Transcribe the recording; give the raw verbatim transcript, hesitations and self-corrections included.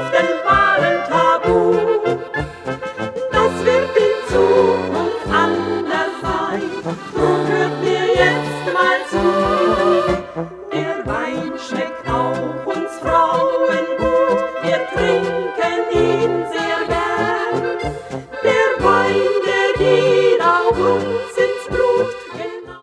Freundschaften waren tabu. Das wird in Zukunft anders sein. Nun hört mir jetzt